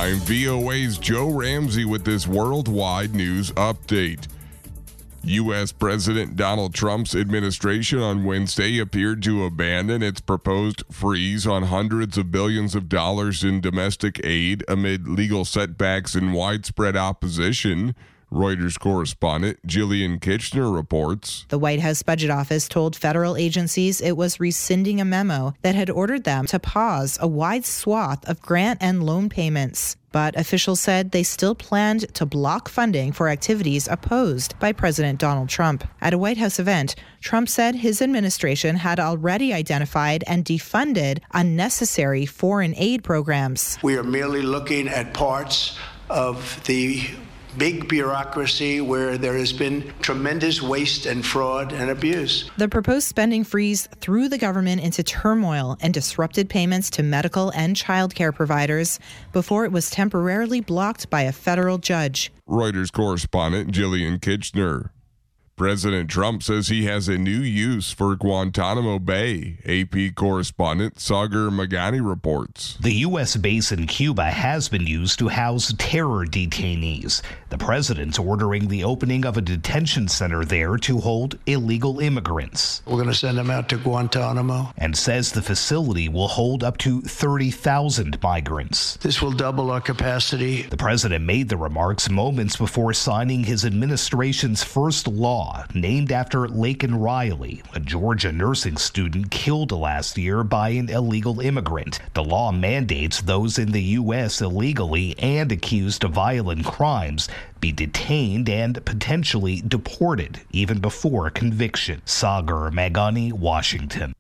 I'm VOA's Joe Ramsey with this worldwide news update. U.S. President Donald Trump's administration on Wednesday appeared to abandon its proposed freeze on hundreds of billions of dollars in domestic aid amid legal setbacks and widespread opposition. Reuters correspondent Jillian Kitchener reports. The White House Budget Office told federal agencies it was rescinding a memo that had ordered them to pause a wide swath of grant and loan payments. But officials said they still planned to block funding for activities opposed by President Donald Trump. At a White House event, Trump said his administration had already identified and defunded unnecessary foreign aid programs. We are merely looking at parts of the big bureaucracy where there has been tremendous waste and fraud and abuse. The proposed spending freeze threw the government into turmoil and disrupted payments to medical and child care providers before it was temporarily blocked by a federal judge. Reuters correspondent Jillian Kitchener. President Trump says he has a new use for Guantanamo Bay. AP correspondent Sagar Magani reports. The U.S. base in Cuba has been used to house terror detainees. The president's ordering the opening of a detention center there to hold illegal immigrants. We're going to send them out to Guantanamo. And says the facility will hold up to 30,000 migrants. This will double our capacity. The president made the remarks moments before signing his administration's first law, named after Laken Riley, a Georgia nursing student killed last year by an illegal immigrant. The law mandates those in the U.S. illegally and accused of violent crimes be detained and potentially deported even before conviction. Sagar Magani, Washington.